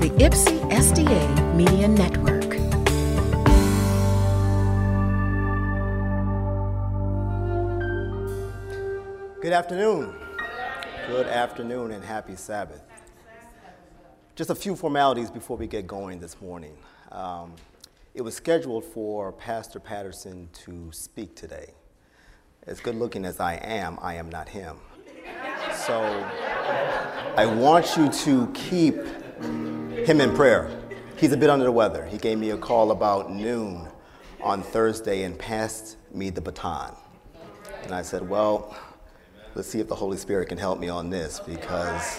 the Ypsi SDA Media Network. Good afternoon. Good afternoon and happy Sabbath. Just a few formalities before we get going this morning. It was scheduled for Pastor Patterson to speak today. As good looking as I am not him. So I want you to keep him in prayer. He's a bit under the weather. He gave me a call about noon on Thursday and passed me the baton. And I said, well, let's see if the Holy Spirit can help me on this, because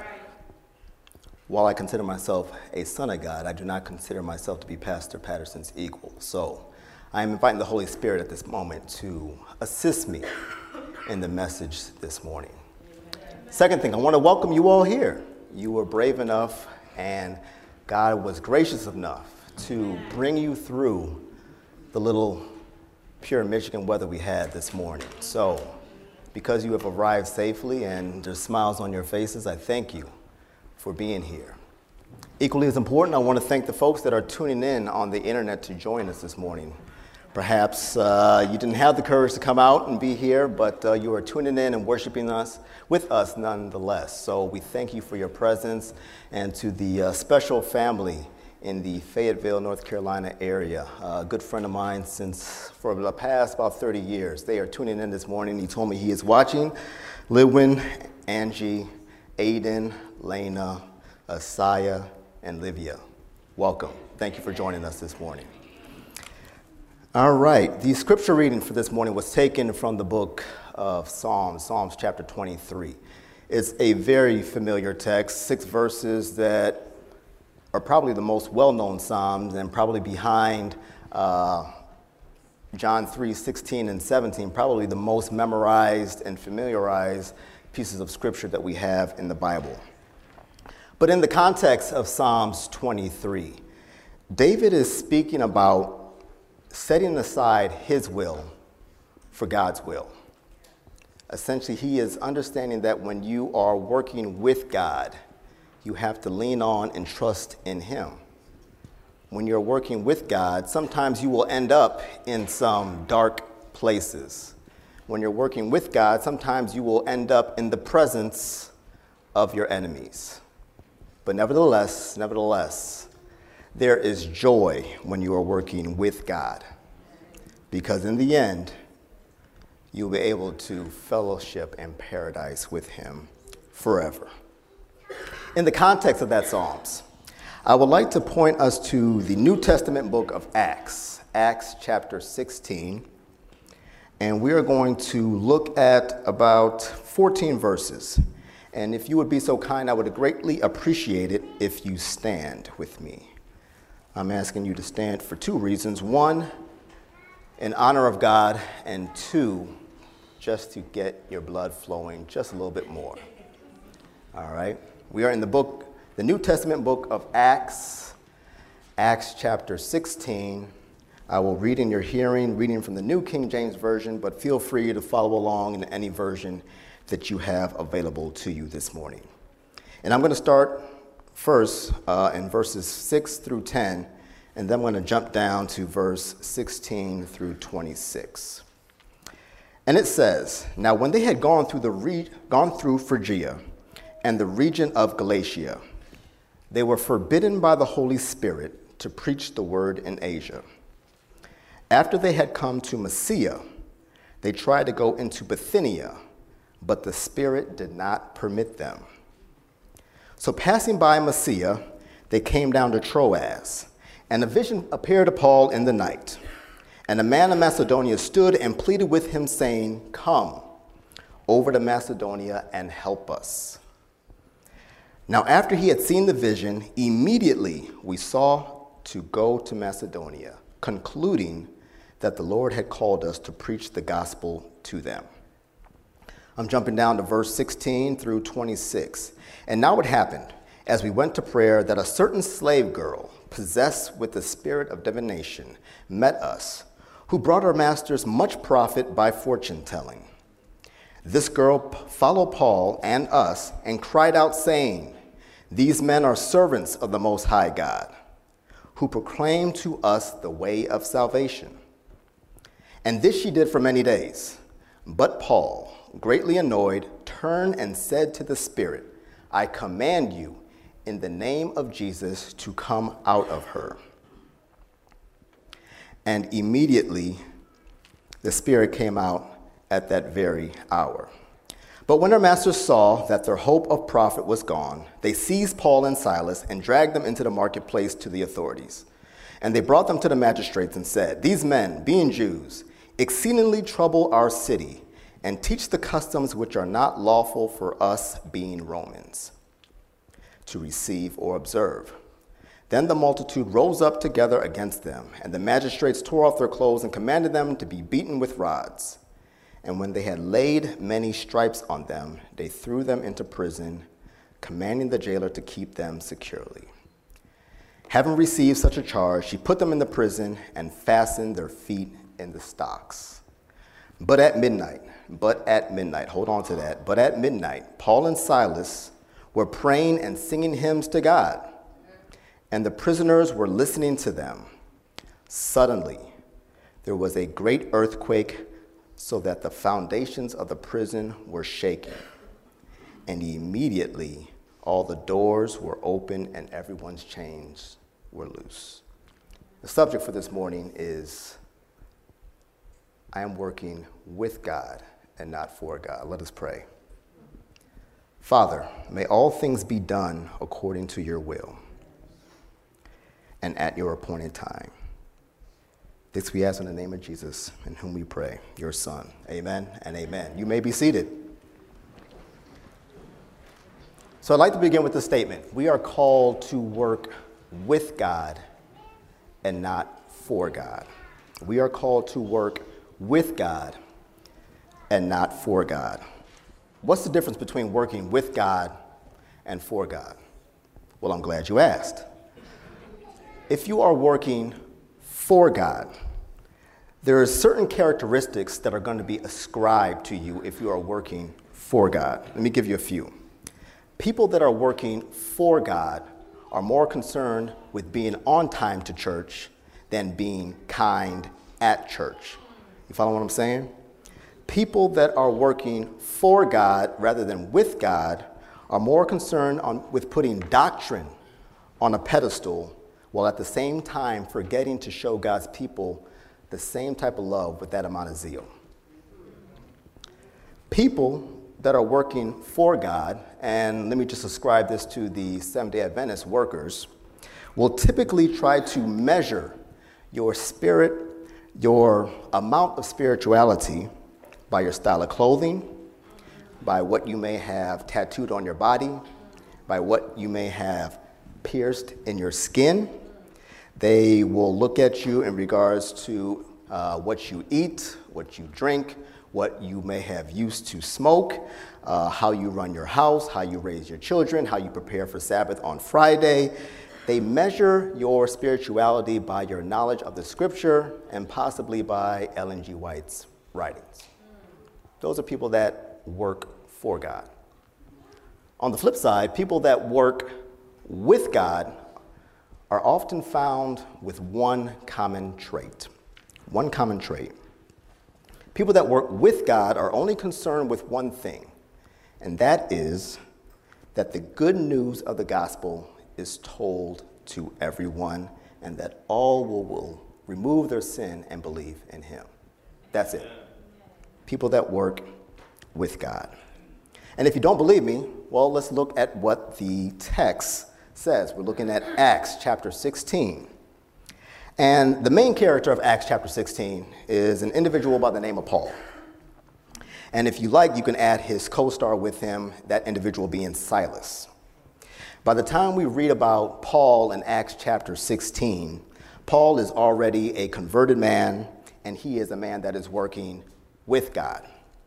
while I consider myself a son of God, I do not consider myself to be Pastor Patterson's equal. So I am inviting the Holy Spirit at this moment to assist me in the message this morning. Second thing, I want to welcome you all here. You were brave enough and God was gracious enough to bring you through the little pure Michigan weather we had this morning. So because you have arrived safely and there's smiles on your faces, I thank you for being here. Equally as important, I want to thank the folks that are tuning in on the internet to join us this morning. Perhaps you didn't have the courage to come out and be here, but you are tuning in and worshiping us with us nonetheless. So we thank you for your presence, and to the special family in the Fayetteville, North Carolina area. A good friend of mine for the past about 30 years. They are tuning in this morning. He told me he is watching. Lidwin, Angie, Aiden, Lena, Asaya, and Livia. Welcome. Thank you for joining us this morning. All right, the scripture reading for this morning was taken from the book of Psalms chapter 23. It's a very familiar text, 6 verses that are probably the most well-known Psalms, and probably behind John 3:16 and 17, probably the most memorized and familiarized pieces of scripture that we have in the Bible. But in the context of Psalms 23, David is speaking about setting aside his will for God's will. Essentially, he is understanding that when you are working with God, you have to lean on and trust in him. When you're working with God, sometimes you will end up in some dark places. When you're working with God, sometimes you will end up in the presence of your enemies. But nevertheless, there is joy when you are working with God, because in the end, you'll be able to fellowship in paradise with him forever. In the context of that Psalms, I would like to point us to the New Testament book of Acts chapter 16, and we are going to look at about 14 verses. And if you would be so kind, I would greatly appreciate it if you stand with me. I'm asking you to stand for 2 reasons. 1, in honor of God, and 2, just to get your blood flowing just a little bit more. All right? We are in the New Testament book of Acts chapter 16. I will read in your hearing, reading from the New King James Version, but feel free to follow along in any version that you have available to you this morning. And I'm going to start first in verses 6 through 10, and then I'm going to jump down to verse 16 through 26. And it says, "Now when they had gone through Phrygia and the region of Galatia, they were forbidden by the Holy Spirit to preach the word in Asia. After they had come to Mysia, they tried to go into Bithynia, but the Spirit did not permit them. So passing by Mysia, they came down to Troas, and a vision appeared to Paul in the night. And a man of Macedonia stood and pleaded with him, saying, 'Come over to Macedonia and help us.' Now after he had seen the vision, immediately we saw to go to Macedonia, concluding that the Lord had called us to preach the gospel to them." I'm jumping down to verse 16 through 26. "And now it happened, as we went to prayer, that a certain slave girl, possessed with the spirit of divination, met us, who brought our masters much profit by fortune telling. This girl followed Paul and us and cried out, saying, These men are servants of the Most High God, who proclaim to us the way of salvation. And this she did for many days. But Paul, greatly annoyed, turned and said to the Spirit, I command you in the name of Jesus to come out of her. And immediately the Spirit came out at that very hour. But when her masters saw that their hope of profit was gone, they seized Paul and Silas and dragged them into the marketplace to the authorities. And they brought them to the magistrates and said, These men, being Jews, exceedingly trouble our city and teach the customs which are not lawful for us, being Romans, to receive or observe. Then the multitude rose up together against them, and the magistrates tore off their clothes and commanded them to be beaten with rods. And when they had laid many stripes on them, they threw them into prison, commanding the jailer to keep them securely. Having received such a charge, she put them in the prison and fastened their feet in the stocks. But at midnight, hold on to that. But at midnight, Paul and Silas were praying and singing hymns to God, and the prisoners were listening to them. Suddenly, there was a great earthquake, so that the foundations of the prison were shaken. And immediately, all the doors were open and everyone's chains were loose. The subject for this morning is, I am working with God and not for God. Let us pray. Father, may all things be done according to your will and at your appointed time. This we ask in the name of Jesus, in whom we pray, your Son. Amen and amen. You may be seated. So I'd like to begin with this statement. We are called to work with God and not for God. We are called to work with God and not for God. What's the difference between working with God and for God? Well, I'm glad you asked. If you are working for God, there are certain characteristics that are going to be ascribed to you if you are working for God. Let me give you a few. People that are working for God are more concerned with being on time to church than being kind at church. You follow what I'm saying? People that are working for God rather than with God are more concerned with putting doctrine on a pedestal, while at the same time forgetting to show God's people the same type of love with that amount of zeal. People that are working for God, and let me just ascribe this to the Seventh-day Adventist workers, will typically try to measure your spirit, your amount of spirituality by your style of clothing, by what you may have tattooed on your body, by what you may have pierced in your skin. They will look at you in regards to what you eat, what you drink, what you may have used to smoke, how you run your house, how you raise your children, how you prepare for Sabbath on Friday. They measure your spirituality by your knowledge of the scripture and possibly by Ellen G. White's writings. Those are people that work for God. On the flip side, people that work with God are often found with one common trait. One common trait. People that work with God are only concerned with one thing, and that is that the good news of the gospel is told to everyone, and that all will remove their sin and believe in him. That's it. People that work with God. And if you don't believe me, well, let's look at what the text says. We're looking at Acts chapter 16. And the main character of Acts chapter 16 is an individual by the name of Paul. And if you like, you can add his co-star with him, that individual being Silas. By the time we read about Paul in Acts chapter 16, Paul is already a converted man, and he is a man that is working with God.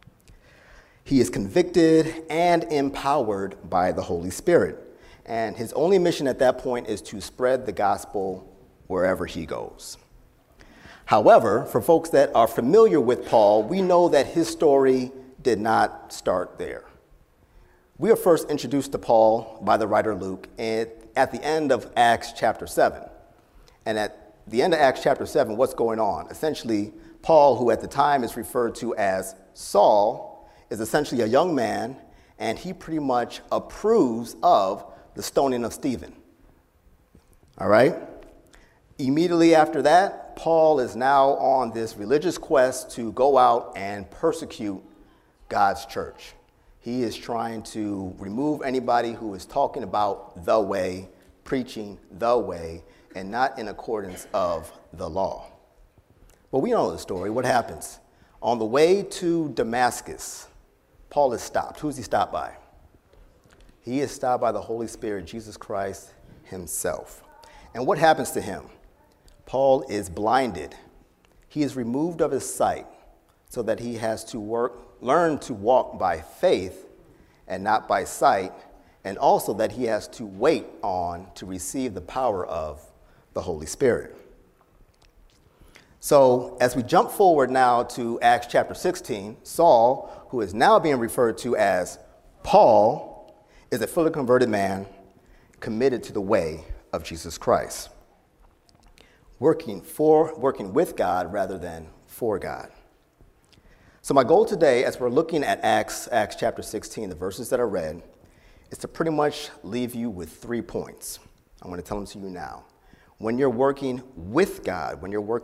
He is convicted and empowered by the Holy Spirit. And his only mission at that point is to spread the gospel wherever he goes. However, for folks that are familiar with Paul, we know that his story did not start there. We are first introduced to Paul by the writer Luke at the end of Acts chapter 7. And at the end of Acts chapter 7, what's going on? Essentially, Paul, who at the time is referred to as Saul, is essentially a young man, and he pretty much approves of the stoning of Stephen. All right? Immediately after that, Paul is now on this religious quest to go out and persecute God's church. He is trying to remove anybody who is talking about the way, preaching the way, and not in accordance of the law. But we know the story. What happens? On the way to Damascus, Paul is stopped. Who's he stopped by? He is stopped by the Holy Spirit, Jesus Christ himself. And what happens to him? Paul is blinded. He is removed of his sight so that he has to learn to walk by faith and not by sight, and also that he has to wait on to receive the power of the Holy Spirit. So as we jump forward now to Acts chapter 16, Saul, who is now being referred to as Paul, is a fully converted man committed to the way of Jesus Christ, working with God rather than for God. So my goal today, as we're looking at Acts chapter 16, the verses that are read, is to pretty much leave you with 3 points. I'm going to tell them to you now. When you're working with God,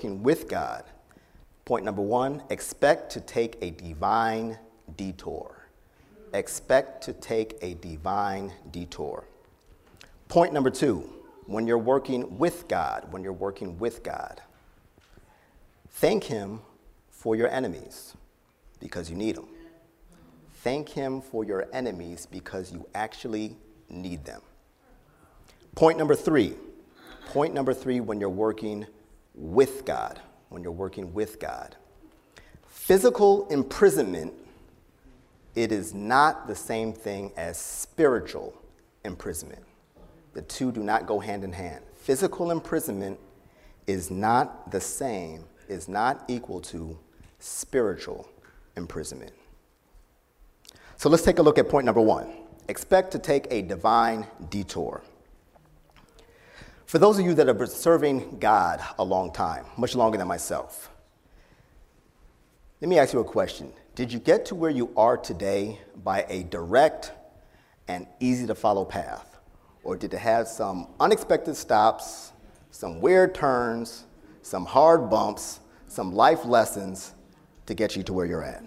point number 1, expect to take a divine detour. Expect to take a divine detour. Point number 2, when you're working with God, thank him for your enemies because you need them. Thank him for your enemies because you actually need them. Point number 3, when you're working with God, physical imprisonment, it is not the same thing as spiritual imprisonment. The two do not go hand in hand. Physical imprisonment is not the same, is not equal to spiritual imprisonment. So let's take a look at point number 1. Expect to take a divine detour. For those of you that have been serving God a long time, much longer than myself, let me ask you a question. Did you get to where you are today by a direct and easy to follow path? Or did it have some unexpected stops, some weird turns, some hard bumps, some life lessons to get you to where you're at?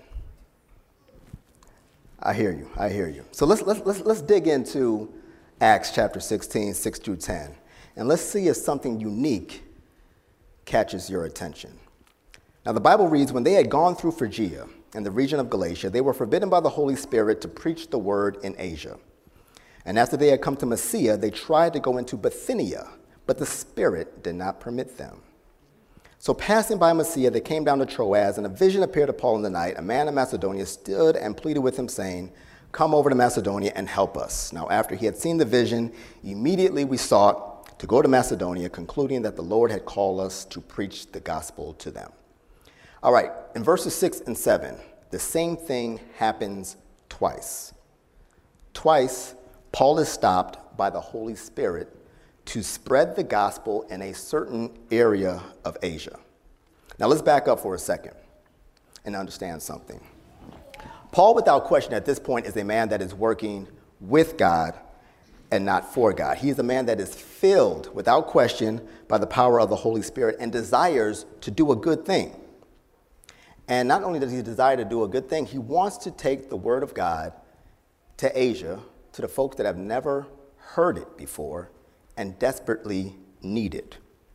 I hear you. So let's dig into Acts chapter 16, 6 through 10. And let's see if something unique catches your attention. Now, the Bible reads, when they had gone through Phrygia and the region of Galatia, they were forbidden by the Holy Spirit to preach the word in Asia. And after they had come to Mysia, they tried to go into Bithynia, but the Spirit did not permit them. So passing by Mysia, they came down to Troas, and a vision appeared to Paul in the night. A man of Macedonia stood and pleaded with him, saying, "Come over to Macedonia and help us." Now, after he had seen the vision, immediately we sought to go to Macedonia, concluding that the Lord had called us to preach the gospel to them. All right, in verses 6 and 7, the same thing happens twice. Twice, Paul is stopped by the Holy Spirit to spread the gospel in a certain area of Asia. Now let's back up for a second and understand something. Paul, without question, at this point is a man that is working with God and not for God. He is a man that is filled, without question, by the power of the Holy Spirit and desires to do a good thing. And not only does he desire to do a good thing, he wants to take the word of God to Asia, to the folks that have never heard it before and desperately need it.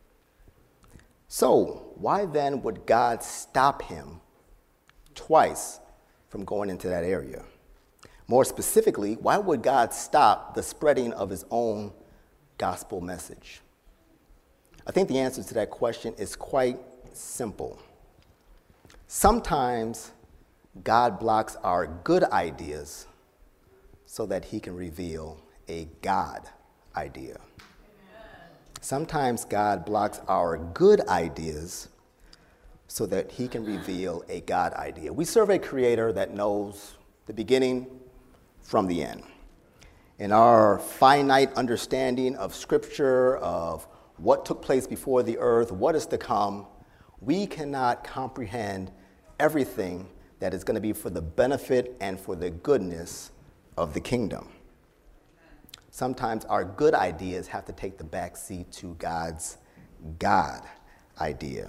So why then would God stop him twice from going into that area? More specifically, why would God stop the spreading of his own gospel message? I think the answer to that question is quite simple. Sometimes God blocks our good ideas so that he can reveal a God idea. Sometimes God blocks our good ideas so that he can reveal a God idea. We serve a creator that knows the beginning from the end. In our finite understanding of Scripture, of what took place before the earth, what is to come, we cannot comprehend everything that is going to be for the benefit and for the goodness of the kingdom. Sometimes our good ideas have to take the back seat to God's God idea.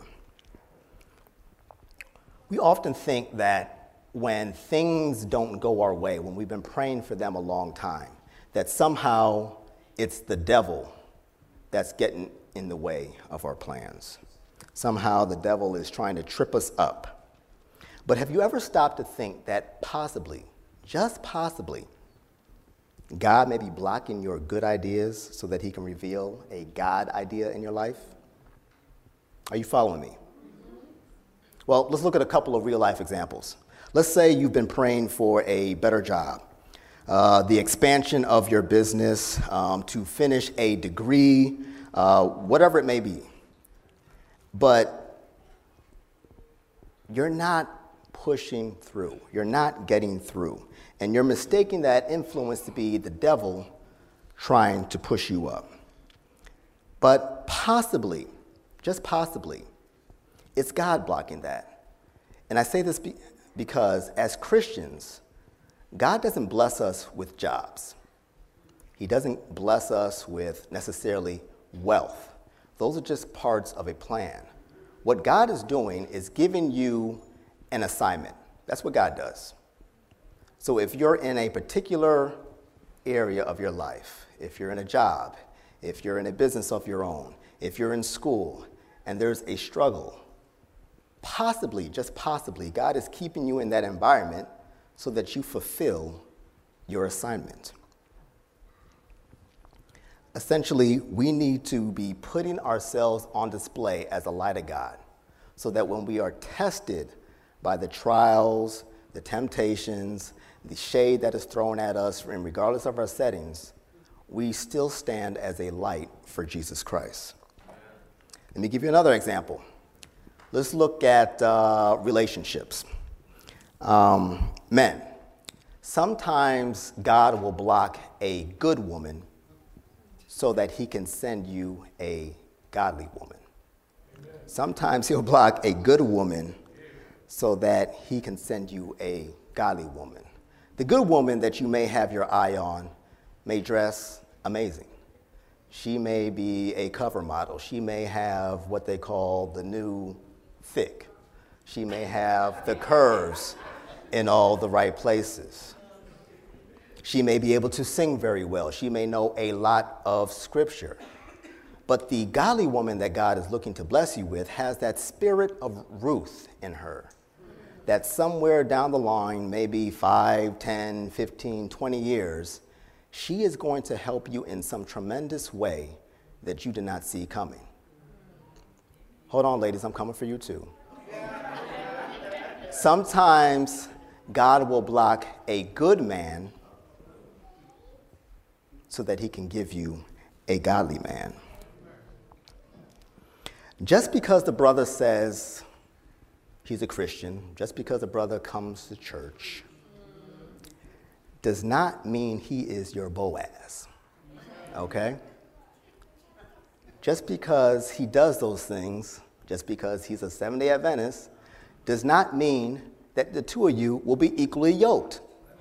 We often think that when things don't go our way, when we've been praying for them a long time, that somehow it's the devil that's getting in the way of our plans. Somehow the devil is trying to trip us up. But have you ever stopped to think that possibly, just possibly, God may be blocking your good ideas so that he can reveal a God idea in your life? Are you following me? Well, let's look at a couple of real life examples. Let's say you've been praying for a better job, the expansion of your business, to finish a degree, whatever it may be. But you're not pushing through. You're not getting through. And you're mistaking that influence to be the devil trying to push you up. But possibly, just possibly, it's God blocking that. And I say this because as Christians, God doesn't bless us with jobs. He doesn't bless us with necessarily wealth. Those are just parts of a plan. What God is doing is giving you an assignment. That's what God does. So if you're in a particular area of your life, if you're in a job, if you're in a business of your own, if you're in school, and there's a struggle, possibly, just possibly, God is keeping you in that environment so that you fulfill your assignment. Essentially, we need to be putting ourselves on display as a light of God so that when we are tested by the trials, the temptations, the shade that is thrown at us, and regardless of our settings, we still stand as a light for Jesus Christ. Let me give you another example. Let's look at relationships. Men, sometimes God will block a good woman so that he can send you a godly woman. Sometimes he'll block a good woman so that he can send you a godly woman. The good woman that you may have your eye on may dress amazing. She may be a cover model. She may have what they call the new thick. She may have the curves in all the right places. She may be able to sing very well. She may know a lot of scripture. But the godly woman that God is looking to bless you with has that spirit of Ruth in her, that somewhere down the line, maybe 5, 10, 15, 20 years, she is going to help you in some tremendous way that you did not see coming. Hold on, ladies, I'm coming for you too. Sometimes God will block a good man so that he can give you a godly man. Just because the brother says he's a Christian, just because a brother comes to church, does not mean he is your Boaz, okay? Just because he does those things, just because he's a Seventh-day Adventist, does not mean that the two of you will be equally yoked.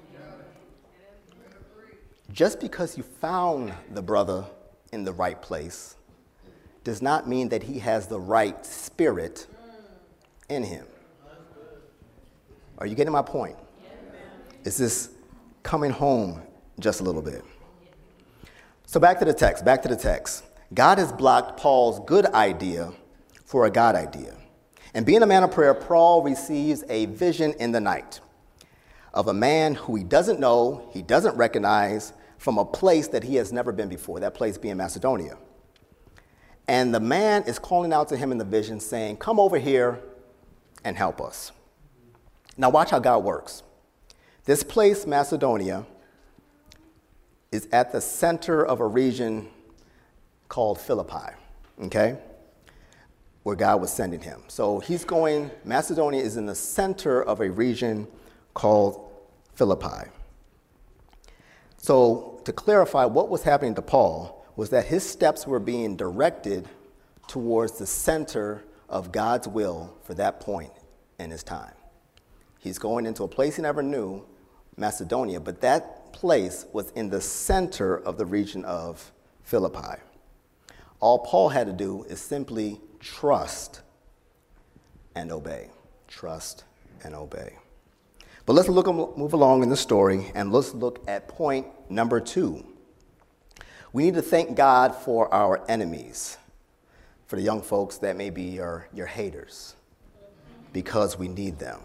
Just because you found the brother in the right place does not mean that he has the right spirit in him. Are you getting my point? Is this coming home just a little bit? So back to the text. God has blocked Paul's good idea for a God idea. And being a man of prayer, Paul receives a vision in the night of a man who he doesn't know, he doesn't recognize, from a place that he has never been before, that place being Macedonia. And the man is calling out to him in the vision saying, come over here and help us. Now watch how God works. This place, Macedonia, is at the center of a region called Philippi, okay, where God was sending him. So Macedonia is in the center of a region called Philippi. So to clarify, what was happening to Paul was that his steps were being directed towards the center of God's will for that point in his time. He's going into a place he never knew, Macedonia, but that place was in the center of the region of Philippi. All Paul had to do is simply trust and obey. Trust and obey. But let's move along in the story, and let's look at point number 2. We need to thank God for our enemies. For the young folks, that may be your haters, because we need them.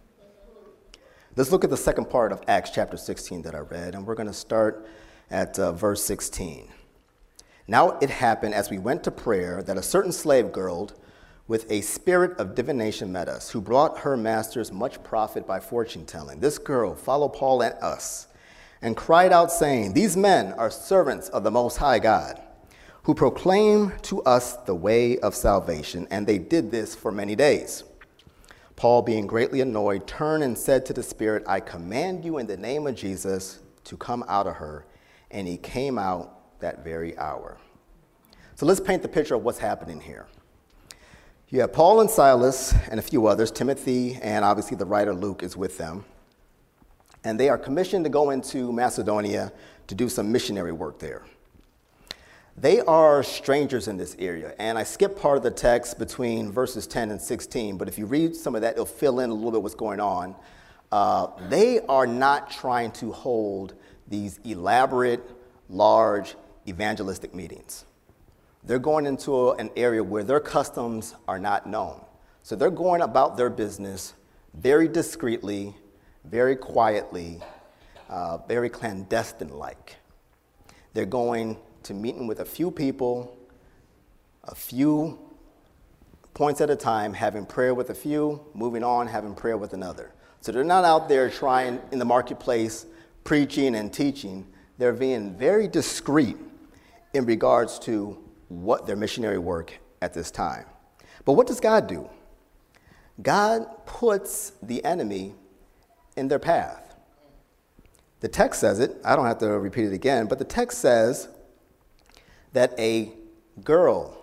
Let's look at the second part of Acts chapter 16 that I read, and we're going to start at verse 16. Now it happened as we went to prayer that a certain slave girl with a spirit of divination met us, who brought her masters much profit by fortune telling. This girl followed Paul and us, and cried out, saying, "These men are servants of the Most High God, who proclaim to us the way of salvation," and they did this for many days. Paul, being greatly annoyed, turned and said to the spirit, "I command you in the name of Jesus to come out of her." And he came out that very hour. So let's paint the picture of what's happening here. You have Paul and Silas and a few others. Timothy and obviously the writer Luke is with them. And they are commissioned to go into Macedonia to do some missionary work there. They are strangers in this area. And I skipped part of the text between verses 10 and 16. But if you read some of that, it'll fill in a little bit what's going on. They are not trying to hold these elaborate, large evangelistic meetings. They're going into an area where their customs are not known. So they're going about their business very discreetly, very quietly, very clandestine-like. They're going to meeting with a few people, a few points at a time, having prayer with a few, moving on, having prayer with another. So they're not out there trying in the marketplace, preaching and teaching. They're being very discreet in regards to what their missionary work at this time. But what does God do? God puts the enemy in their path. The text says it. I don't have to repeat it again, but the text says that a girl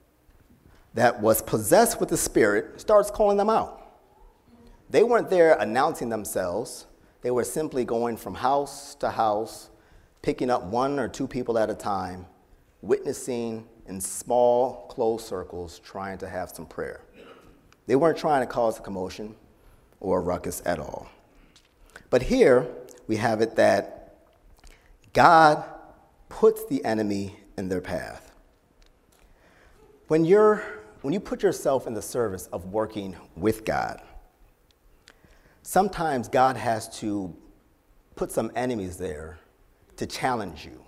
that was possessed with the Spirit starts calling them out. They weren't there announcing themselves. They were simply going from house to house, picking up 1 or 2 people at a time, witnessing in small, closed circles, trying to have some prayer. They weren't trying to cause a commotion or a ruckus at all. But here we have it that God puts the enemy in their path. When you put yourself in the service of working with God, sometimes God has to put some enemies there to challenge you,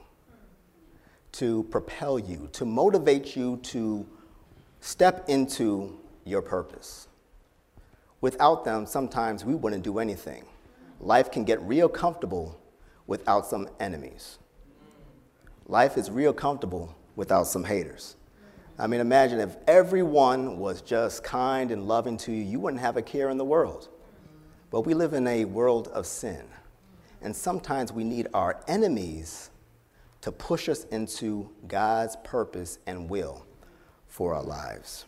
to propel you, to motivate you to step into your purpose. Without them, sometimes we wouldn't do anything. Life can get real comfortable without some enemies. Life is real comfortable without some haters. I mean, imagine if everyone was just kind and loving to you, you wouldn't have a care in the world. But we live in a world of sin. And sometimes we need our enemies to push us into God's purpose and will for our lives.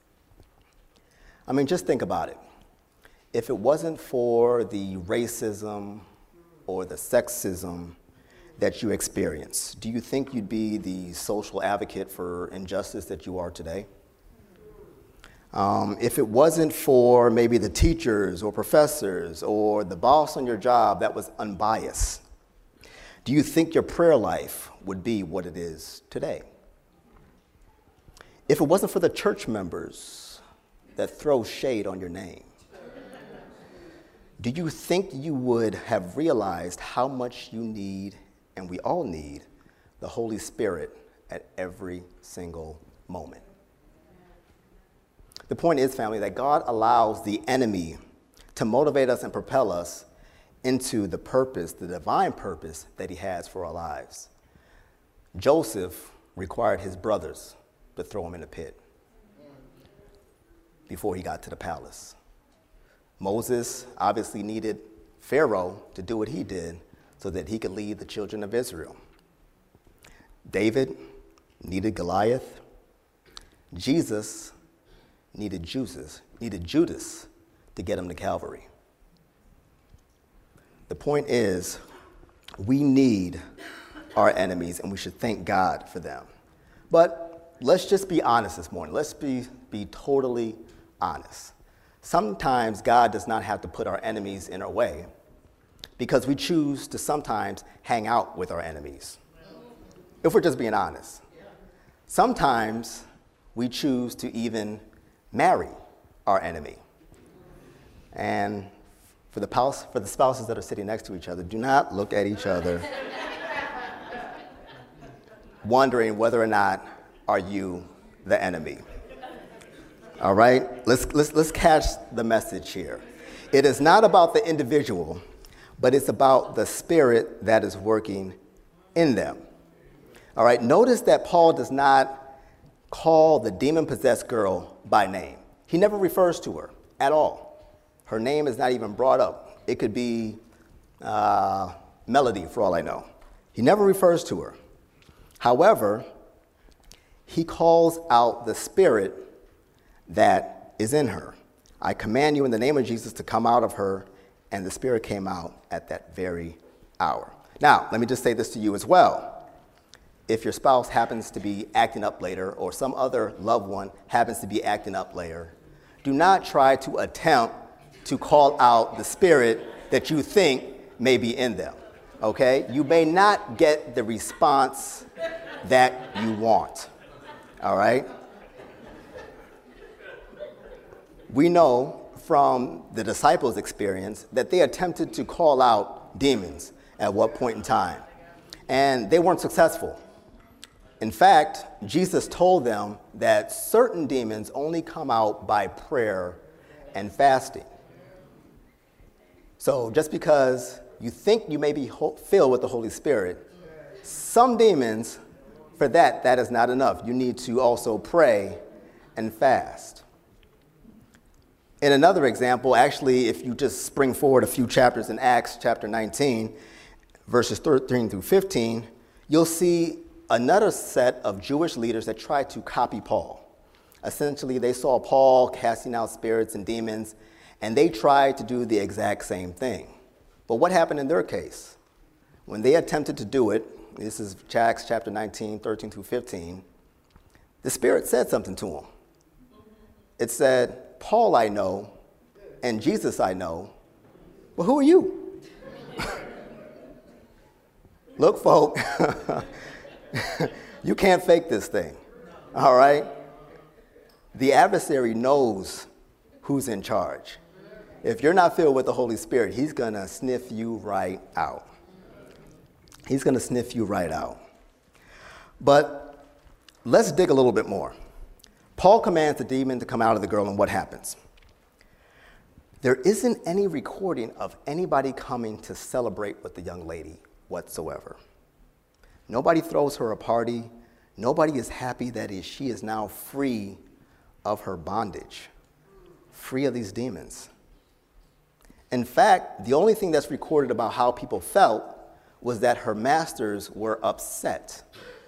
I mean, just think about it. If it wasn't for the racism or the sexism that you experience, do you think you'd be the social advocate for injustice that you are today? If it wasn't for maybe the teachers or professors or the boss on your job that was unbiased, do you think your prayer life would be what it is today? If it wasn't for the church members that throw shade on your name, do you think you would have realized how much you need, and we all need, the Holy Spirit at every single moment? The point is, family, that God allows the enemy to motivate us and propel us into the purpose, the divine purpose that he has for our lives. Joseph required his brothers to throw him in a pit before he got to the palace. Moses obviously needed Pharaoh to do what he did so that he could lead the children of Israel. David needed Goliath. Jesus needed Judas to get him to Calvary. The point is, we need our enemies, and we should thank God for them. But let's just be honest this morning. Let's be totally honest. Sometimes God does not have to put our enemies in our way because we choose to sometimes hang out with our enemies. If we're just being honest. Sometimes we choose to even marry our enemy. And for the spouses that are sitting next to each other, do not look at each other wondering whether or not are you the enemy. All right? Let's catch the message here. It is not about the individual, but it's about the spirit that is working in them. All right? Notice that Paul does not call the demon-possessed girl by name. He never refers to her at all. Her name is not even brought up. It could be Melody, for all I know. He never refers to her. However, he calls out the spirit that is in her. I command you in the name of Jesus to come out of her, and the spirit came out at that very hour. Now, let me just say this to you as well. If your spouse happens to be acting up later, or some other loved one happens to be acting up later, do not try to attempt to call out the spirit that you think may be in them, okay? You may not get the response that you want, all right? We know from the disciples' experience that they attempted to call out demons at what point in time, and they weren't successful. In fact, Jesus told them that certain demons only come out by prayer and fasting. So just because you think you may be filled with the Holy Spirit, some demons, for that is not enough. You need to also pray and fast. In another example, actually, if you just spring forward a few chapters in Acts chapter 19, verses 13 through 15, you'll see another set of Jewish leaders that tried to copy Paul. Essentially, they saw Paul casting out spirits and demons, and they tried to do the exact same thing. But what happened in their case? When they attempted to do it, this is Acts chapter 19, 13 through 15, the Spirit said something to them. It said, Paul I know, and Jesus I know, but who are you? Look, folk, you can't fake this thing, all right? The adversary knows who's in charge. If you're not filled with the Holy Spirit, he's going to sniff you right out. He's going to sniff you right out. But let's dig a little bit more. Paul commands the demon to come out of the girl, and what happens? There isn't any recording of anybody coming to celebrate with the young lady whatsoever. Nobody throws her a party. Nobody is happy that she is now free of her bondage, free of these demons. In fact, the only thing that's recorded about how people felt was that her masters were upset,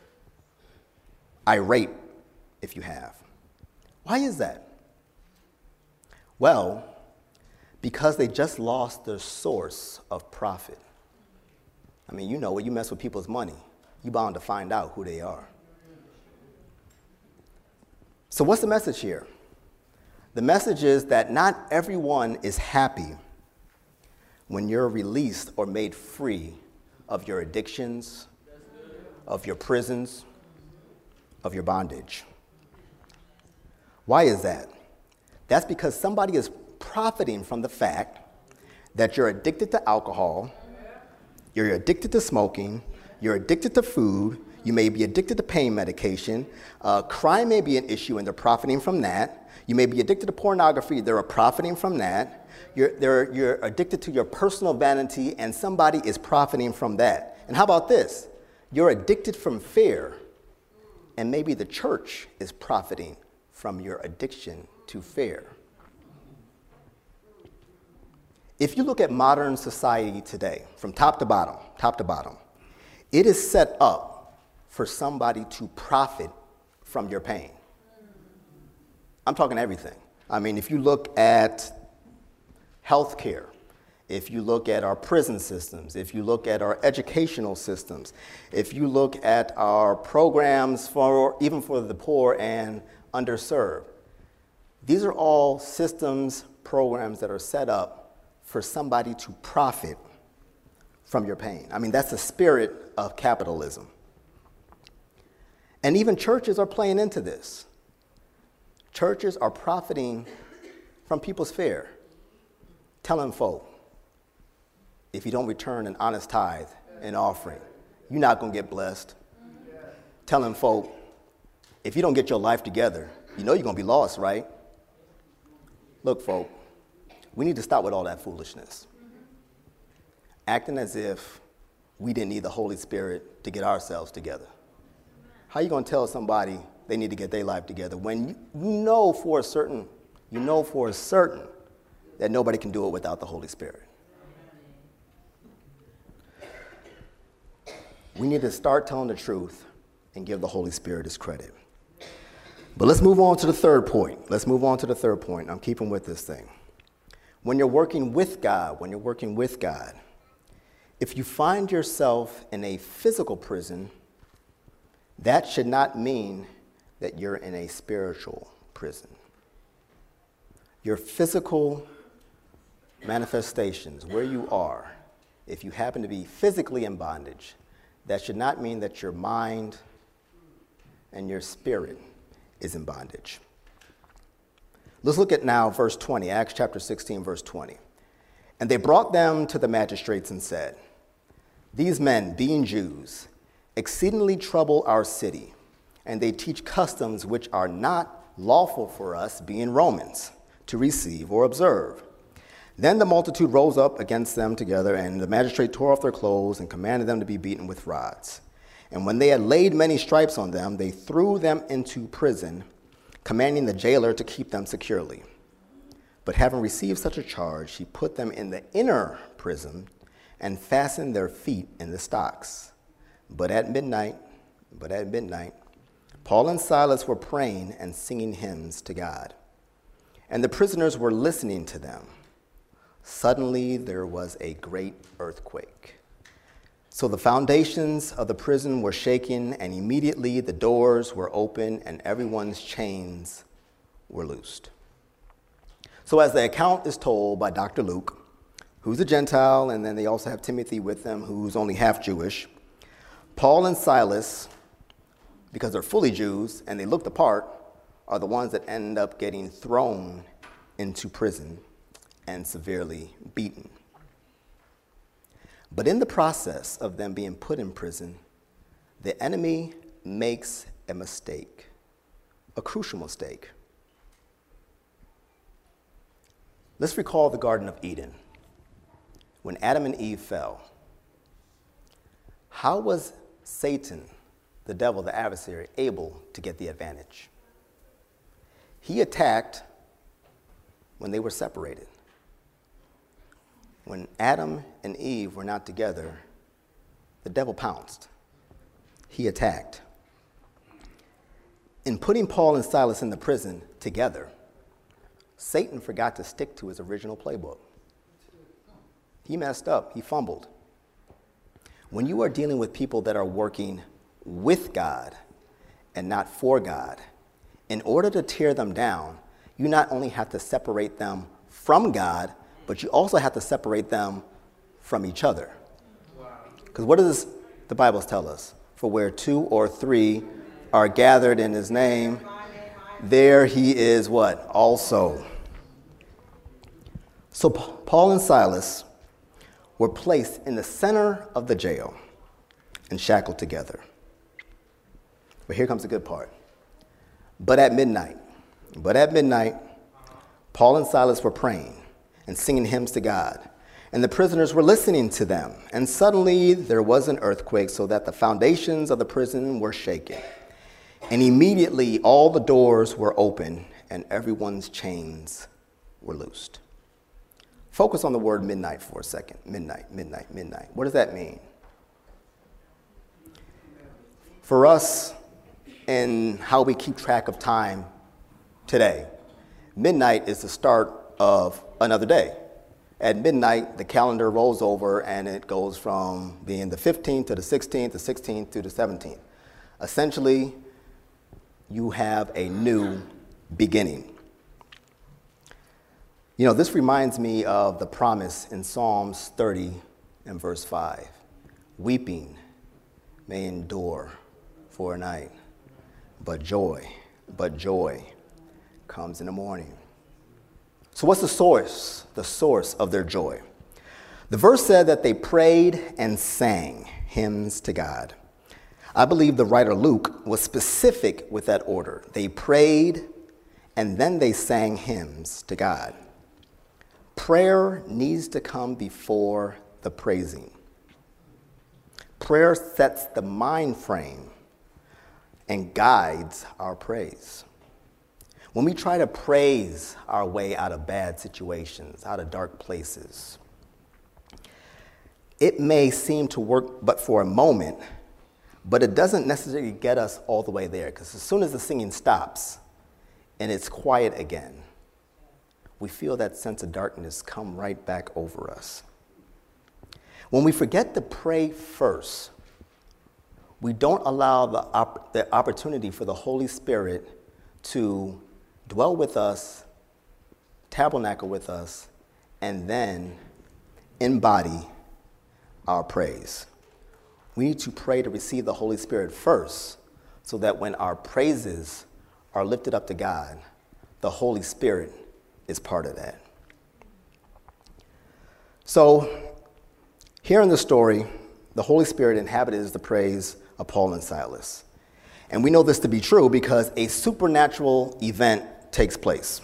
irate, if you have. Why is that? Well, because they just lost their source of profit. I mean, you know, when you mess with people's money, you're bound to find out who they are. So what's the message here? The message is that not everyone is happy when you're released or made free of your addictions, of your prisons, of your bondage. Why is that? That's because somebody is profiting from the fact that you're addicted to alcohol, you're addicted to smoking, you're addicted to food, you may be addicted to pain medication, crime may be an issue and they're profiting from that. You may be addicted to pornography, they're profiting from that. You're addicted to your personal vanity and somebody is profiting from that. And how about this? You're addicted from fear and maybe the church is profiting from your addiction to fear. If you look at modern society today, from top to bottom, it is set up for somebody to profit from your pain. I'm talking everything. I mean, if you look at healthcare, if you look at our prison systems, if you look at our educational systems, if you look at our programs even for the poor and underserved, these are all systems, programs that are set up for somebody to profit from your pain. I mean, that's the spirit of capitalism. And even churches are playing into this. Churches are profiting from people's fear, telling folk, if you don't return an honest tithe and offering, you're not going to get blessed. Telling folk, if you don't get your life together, you know you're going to be lost, right? Look, folk, we need to stop with all that foolishness. Acting as if we didn't need the Holy Spirit to get ourselves together. How are you going to tell somebody they need to get their life together when you know for a certain that nobody can do it without the Holy Spirit? We need to start telling the truth and give the Holy Spirit his credit. But let's move on to the third point. I'm keeping with this thing. When you're working with God, if you find yourself in a physical prison, that should not mean that you're in a spiritual prison. Your physical manifestations, where you are, if you happen to be physically in bondage, that should not mean that your mind and your spirit is in bondage. Let's look at now verse 20, Acts chapter 16, verse 20. And they brought them to the magistrates and said, these men, being Jews, exceedingly trouble our city, and they teach customs which are not lawful for us, being Romans, to receive or observe. Then the multitude rose up against them together, and the magistrate tore off their clothes and commanded them to be beaten with rods. And when they had laid many stripes on them, they threw them into prison, commanding the jailer to keep them securely. But having received such a charge, he put them in the inner prison and fastened their feet in the stocks. But at midnight, Paul and Silas were praying and singing hymns to God, and the prisoners were listening to them. Suddenly there was a great earthquake. So the foundations of the prison were shaken, and immediately the doors were open and everyone's chains were loosed. So as the account is told by Dr. Luke, who's a Gentile, and then they also have Timothy with them, who's only half Jewish, Paul and Silas, because they're fully Jews and they look the part, are the ones that end up getting thrown into prison and severely beaten. But in the process of them being put in prison, the enemy makes a mistake, a crucial mistake. Let's recall the Garden of Eden. When Adam and Eve fell, how was Satan, the devil, the adversary, able to get the advantage? He attacked when they were separated. When Adam and Eve were not together, the devil pounced. He attacked. In putting Paul and Silas in the prison together, Satan forgot to stick to his original playbook. He messed up. He fumbled. When you are dealing with people that are working with God and not for God, in order to tear them down, you not only have to separate them from God, but you also have to separate them from each other. Because what does the Bible tell us? For where 2 or 3 are gathered in his name, there he is what? Also. So Paul and Silas were placed in the center of the jail and shackled together. But here comes the good part. But at midnight, Paul and Silas were praying and singing hymns to God, and the prisoners were listening to them. And suddenly there was an earthquake, so that the foundations of the prison were shaken. And immediately all the doors were open and everyone's chains were loosed. Focus on the word midnight for a second. Midnight, midnight, midnight. What does that mean? For us, in how we keep track of time today, midnight is the start of another day. At midnight, the calendar rolls over and it goes from being the 15th to the 16th, the 16th to the 17th. Essentially, you have a new beginning. You know, this reminds me of the promise in Psalms 30 and verse 5. Weeping may endure for a night, but joy comes in the morning. So what's the source of their joy? The verse said that they prayed and sang hymns to God. I believe the writer Luke was specific with that order. They prayed and then they sang hymns to God. Prayer needs to come before the praising. Prayer sets the mind frame and guides our praise. When we try to praise our way out of bad situations, out of dark places, it may seem to work but for a moment, but it doesn't necessarily get us all the way there, because as soon as the singing stops and it's quiet again, we feel that sense of darkness come right back over us. When we forget to pray first, we don't allow the opportunity for the Holy Spirit to dwell with us, tabernacle with us, and then embody our praise. We need to pray to receive the Holy Spirit first, so that when our praises are lifted up to God, the Holy Spirit is part of that. So, here in the story, the Holy Spirit inhabited the praise of Paul and Silas. And we know this to be true because a supernatural event takes place.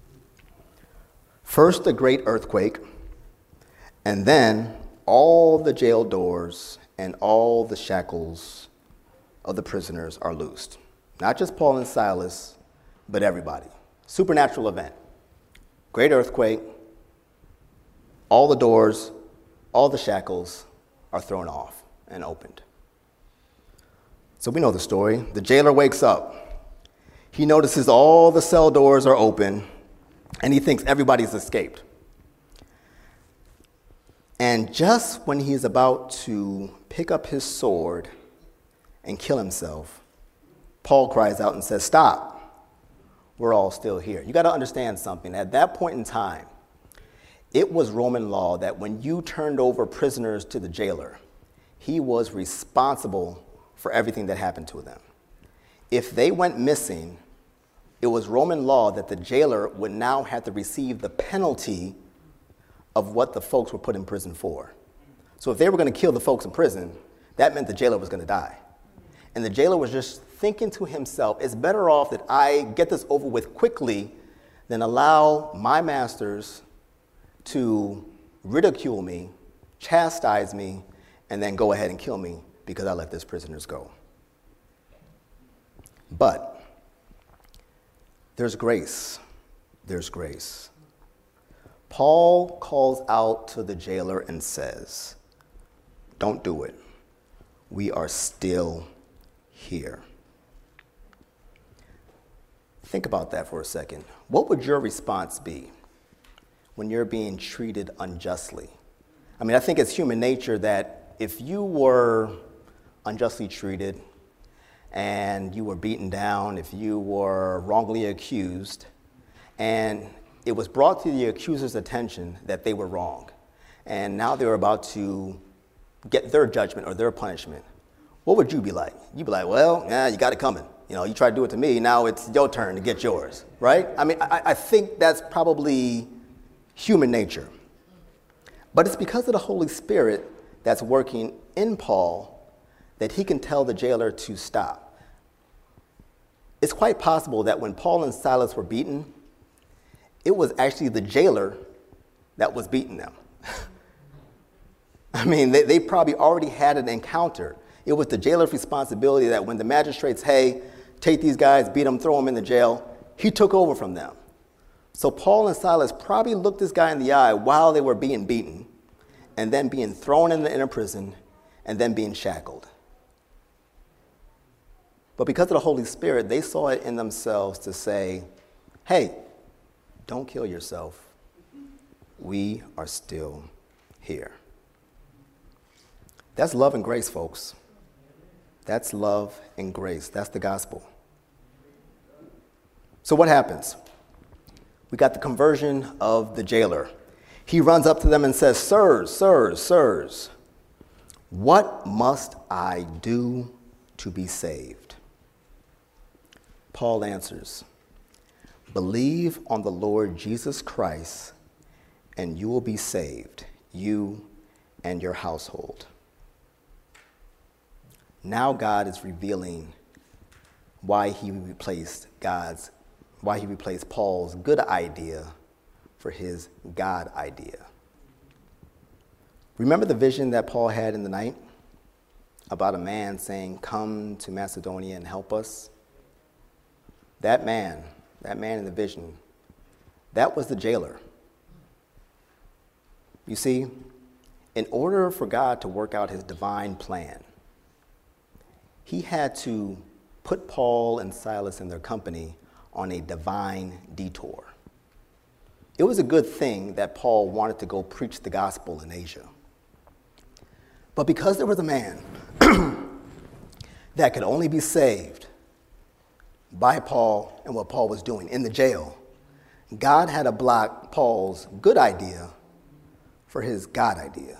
First, a great earthquake, and then all the jail doors and all the shackles of the prisoners are loosed. Not just Paul and Silas, but everybody. Supernatural event. Great earthquake, all the doors, all the shackles are thrown off and opened. So we know the story. The jailer wakes up. He notices all the cell doors are open, and he thinks everybody's escaped. And just when he's about to pick up his sword and kill himself, Paul cries out and says, "Stop. We're all still here." You got to understand something. At that point in time, it was Roman law that when you turned over prisoners to the jailer, he was responsible for everything that happened to them. If they went missing, it was Roman law that the jailer would now have to receive the penalty of what the folks were put in prison for. So if they were going to kill the folks in prison, that meant the jailer was going to die. And the jailer was just thinking to himself, it's better off that I get this over with quickly than allow my masters to ridicule me, chastise me, and then go ahead and kill me because I let these prisoners go. But there's grace. There's grace. Paul calls out to the jailer and says, "Don't do it. We are still here." Think about that for a second. What would your response be when you're being treated unjustly? I mean, I think it's human nature that if you were unjustly treated and you were beaten down, if you were wrongly accused, and it was brought to the accuser's attention that they were wrong, and now they were about to get their judgment or their punishment, what would you be like? You'd be like, well, yeah, you got it coming. You know, you tried to do it to me, now it's your turn to get yours, right? I mean, I think that's probably human nature. But it's because of the Holy Spirit that's working in Paul that he can tell the jailer to stop. It's quite possible that when Paul and Silas were beaten, it was actually the jailer that was beating them. I mean, they probably already had an encounter. It was the jailer's responsibility that when the magistrates, hey, take these guys, beat them, throw them in the jail, he took over from them. So Paul and Silas probably looked this guy in the eye while they were being beaten, and then being thrown in the inner prison, and then being shackled. But because of the Holy Spirit, they saw it in themselves to say, hey, don't kill yourself. We are still here. That's love and grace, folks. That's love and grace. That's the gospel. So what happens? We got the conversion of the jailer. He runs up to them and says, sirs, what must I do to be saved? Paul answers, believe on the Lord Jesus Christ, and you will be saved, you and your household. Now God is revealing why he replaced Paul's good idea for his God idea. Remember the vision that Paul had in the night about a man saying, come to Macedonia and help us? That man in the vision, that was the jailer. You see, in order for God to work out his divine plan, he had to put Paul and Silas in their company on a divine detour. It was a good thing that Paul wanted to go preach the gospel in Asia. But because there was a man that could only be saved by Paul and what Paul was doing in the jail, God had to block Paul's good idea for his God idea.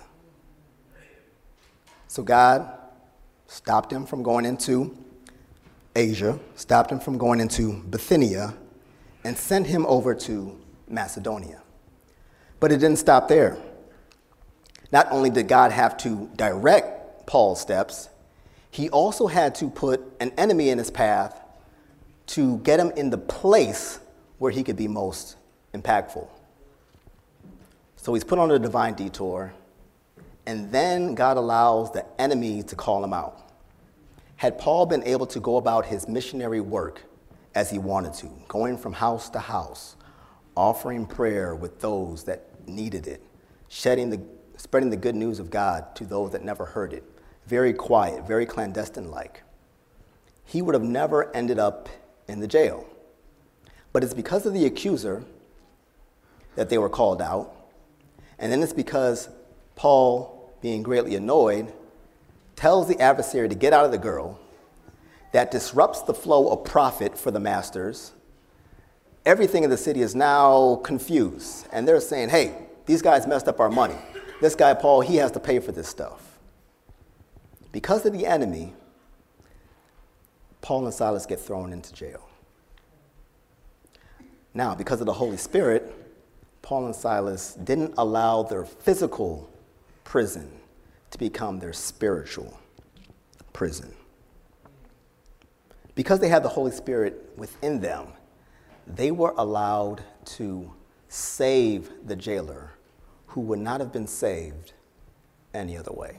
So God stopped him from going into Asia, stopped him from going into Bithynia, and sent him over to Macedonia. But it didn't stop there. Not only did God have to direct Paul's steps, he also had to put an enemy in his path to get him in the place where he could be most impactful. So he's put on a divine detour, and then God allows the enemy to call him out. Had Paul been able to go about his missionary work as he wanted to, going from house to house, offering prayer with those that needed it, spreading the good news of God to those that never heard it, very quiet, very clandestine-like, he would have never ended up in the jail. But it's because of the accuser that they were called out, and then it's because Paul, being greatly annoyed, tells the adversary to get out of the girl. That disrupts the flow of profit for the masters. Everything in the city is now confused, and they're saying, hey, these guys messed up our money. This guy, Paul, he has to pay for this stuff. Because of the enemy, Paul and Silas get thrown into jail. Now, because of the Holy Spirit, Paul and Silas didn't allow their physical prison to become their spiritual prison. Because they had the Holy Spirit within them, they were allowed to save the jailer who would not have been saved any other way.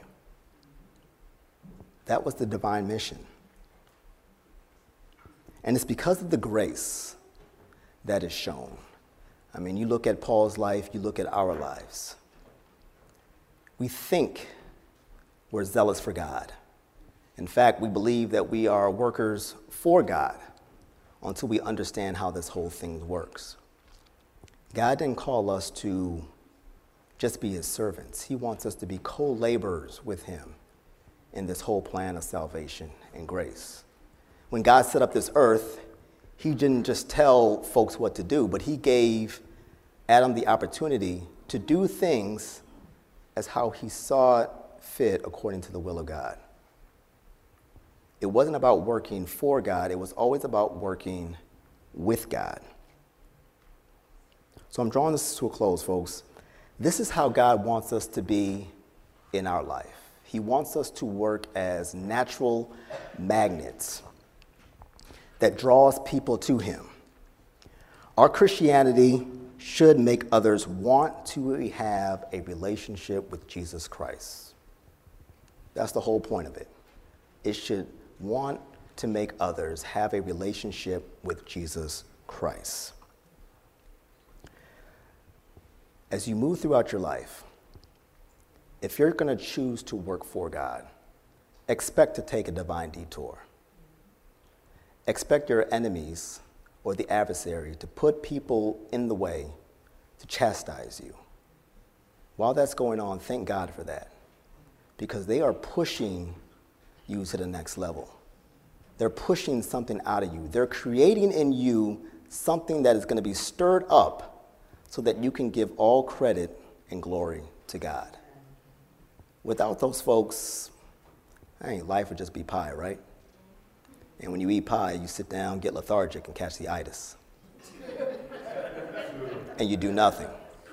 That was the divine mission. And it's because of the grace that is shown. I mean, you look at Paul's life, you look at our lives. We think we're zealous for God. In fact, we believe that we are workers for God until we understand how this whole thing works. God didn't call us to just be his servants. He wants us to be co-laborers with him in this whole plan of salvation and grace. When God set up this earth, he didn't just tell folks what to do, but he gave Adam the opportunity to do things as how he saw it fit according to the will of God. It wasn't about working for God. It was always about working with God. So I'm drawing this to a close, folks. This is how God wants us to be in our life. He wants us to work as natural magnets that draws people to him. Our Christianity should make others want to have a relationship with Jesus Christ. That's the whole point of it. It should want to make others have a relationship with Jesus Christ. as you move throughout your life, if you're going to choose to work for God, expect to take a divine detour. Expect your enemies or the adversary to put people in the way to chastise you. While that's going on, thank God for that, because they are pushing you to the next level. They're pushing something out of you. They're creating in you something that is going to be stirred up so that you can give all credit and glory to God. Without those folks, life would just be pie, right? And when you eat pie, you sit down, get lethargic, and catch the itis. And you do nothing.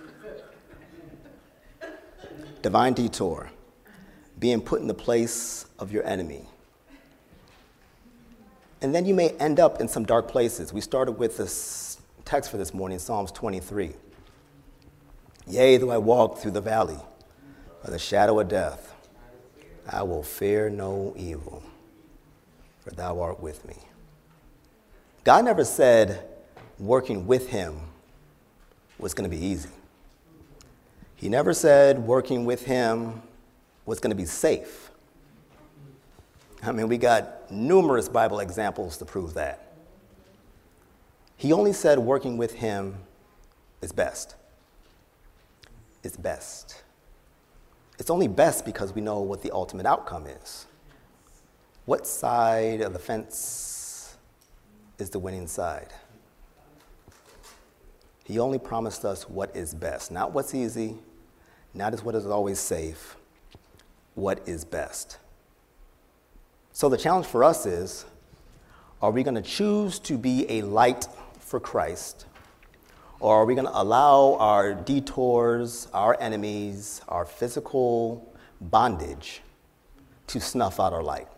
Divine detour, being put in the place of your enemy. And then you may end up in some dark places. We started with this text for this morning, Psalms 23. Yea, though I walk through the valley of the shadow of death, I will fear no evil, for thou art with me. God never said working with him was going to be easy. He never said working with him was going to be safe. We got numerous Bible examples to prove that. He only said working with him is best. It's best. It's only best because we know what the ultimate outcome is. What side of the fence is the winning side? He only promised us what is best, not what's easy, not what is always safe, what is best. So the challenge for us is, are we going to choose to be a light for Christ, or are we going to allow our detours, our enemies, our physical bondage to snuff out our light?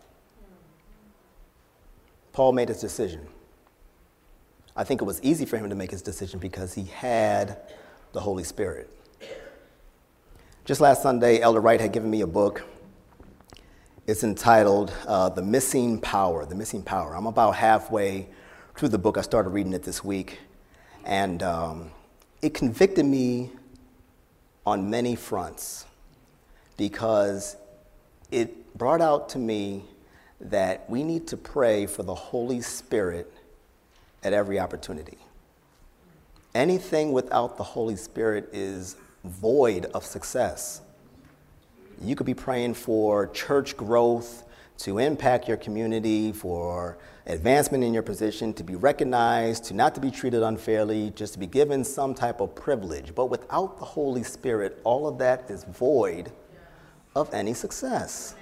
Paul made his decision. I think it was easy for him to make his decision because he had the Holy Spirit. Just last Sunday, Elder Wright had given me a book. It's entitled The Missing Power, The Missing Power. I'm about halfway through the book. I started reading it this week. And it convicted me on many fronts because it brought out to me that we need to pray for the Holy Spirit at every opportunity. Anything without the Holy Spirit is void of success. You could be praying for church growth, to impact your community, for advancement in your position, to be recognized, to not to be treated unfairly, just to be given some type of privilege. But without the Holy Spirit, all of that is void of any success.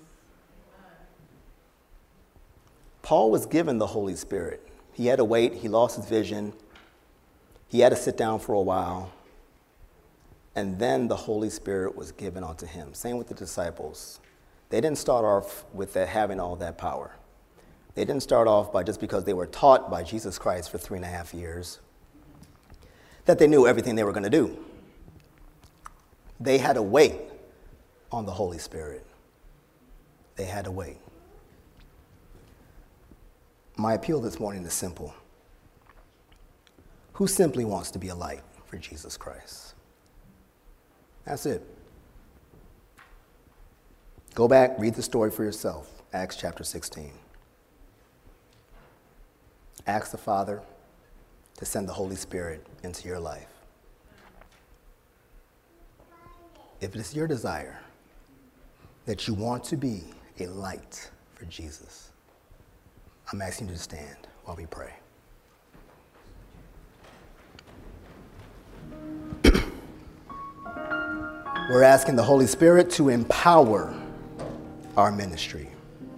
Paul was given the Holy Spirit. He had to wait. He lost his vision. He had to sit down for a while. And then the Holy Spirit was given unto him. Same with the disciples. They didn't start off with having all that power. They didn't start off by just because they were taught by Jesus Christ for 3.5 years that they knew everything they were going to do. They had to wait on the Holy Spirit. They had to wait. My appeal this morning is simple. Who simply wants to be a light for Jesus Christ? That's it. Go back, read the story for yourself. Acts chapter 16. Ask the Father to send the Holy Spirit into your life. If it is your desire that you want to be a light for Jesus, I'm asking you to stand while we pray. We're asking the Holy Spirit to empower our ministry.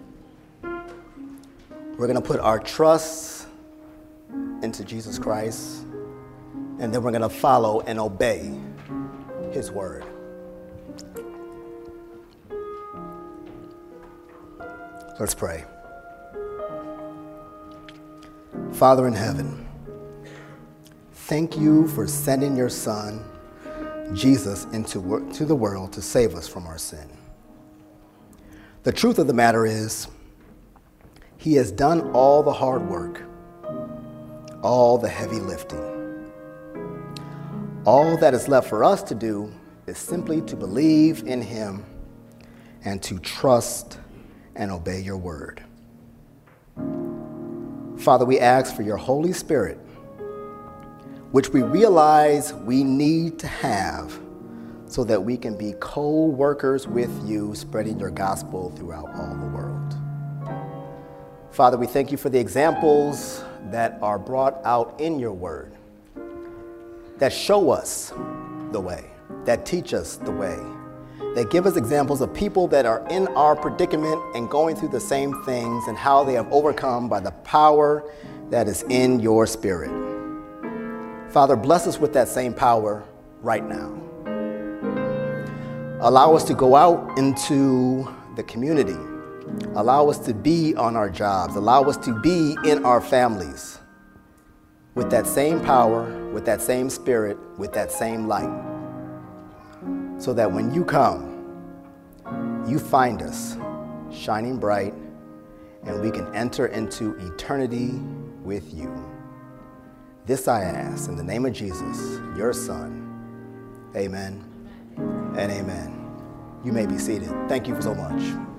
We're going to put our trust into Jesus Christ, and then we're going to follow and obey his word. Let's pray. Father in heaven, thank you for sending your Son, Jesus, into the world to save us from our sin. The truth of the matter is, he has done all the hard work, all the heavy lifting. All that is left for us to do is simply to believe in him and to trust and obey your word. Father, we ask for your Holy Spirit, which we realize we need to have so that we can be co-workers with you, spreading your gospel throughout all the world. Father, we thank you for the examples that are brought out in your word, that show us the way, that teach us the way, that give us examples of people that are in our predicament and going through the same things and how they have overcome by the power that is in your spirit. Father, bless us with that same power right now. Allow us to go out into the community. Allow us to be on our jobs. Allow us to be in our families with that same power, with that same spirit, with that same light. So that when you come, you find us shining bright and we can enter into eternity with you. This I ask in the name of Jesus, your Son. Amen and amen. You may be seated. Thank you so much.